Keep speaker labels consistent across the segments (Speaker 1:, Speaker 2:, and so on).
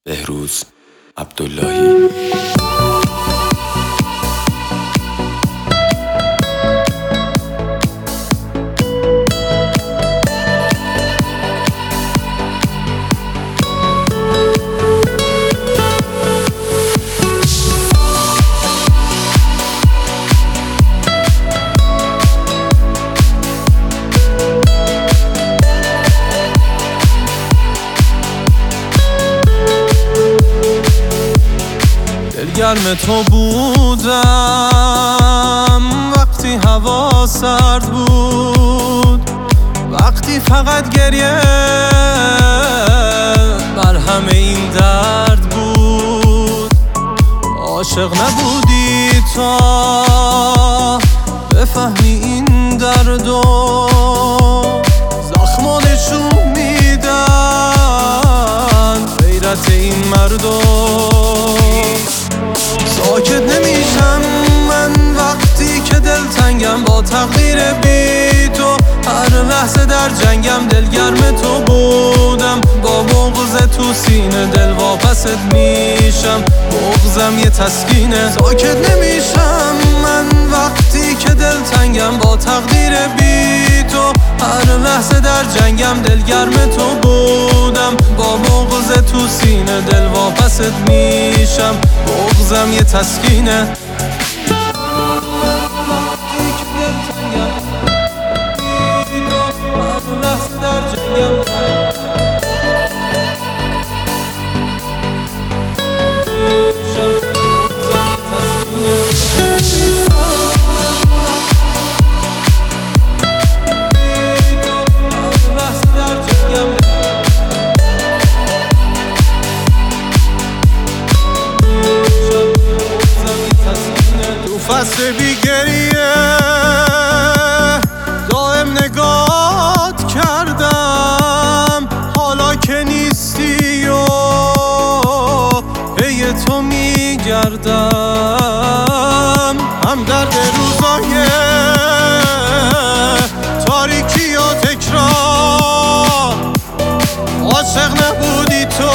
Speaker 1: بهروز عبداللهی.
Speaker 2: گرم تو بودم وقتی هوا سرد بود، وقتی فقط گریه مرهم این درد بود. عاشق نبودی تا بفهمی این دردو، زخما نشون میدن غیرت این مردو. ساکت نمیشم من وقتی که دلتنگم با تقدیر بی تو، هر لحظه در جنگم دلگرم تو بودم، با بغض تو سینه دل واپست میشم، بغضم یه تسکینه. ساکت نمیشم من وقتی که دلتنگم با تقدیر بی تو، هر لحظه در جنگم دلگرم تو بودم، با بغض تو سینه دل واپست میشم، بغضم یه تسکینه. فصل بی گریه دائم نگات کردم، حالا که نیستی و پی تو میگردم. هم درد روزای تاریکی و تکرار، عاشق نبودی تو،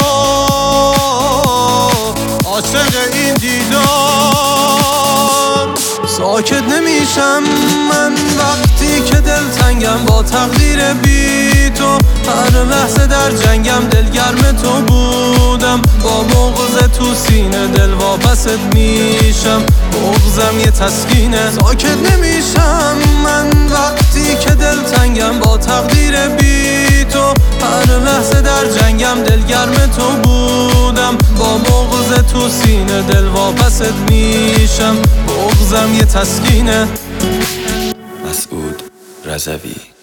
Speaker 2: عاشق این دیدار. ساکت نمیشم من وقتی که دلتنگم با تقدیر بی تو، هر لحظه در جنگم دلگرم تو بودم، با بغض تو سینه دل واپست میشم، بغضم یه تسکینه. ساکت نمیشم من وقتی که دلتنگم با تقدیر بی تو، هر لحظه در جنگم دلگرم تو بودم، با بغض تو سینه دل واپست میشم، بغضم یه تسکینه.
Speaker 1: مسعود رضوی.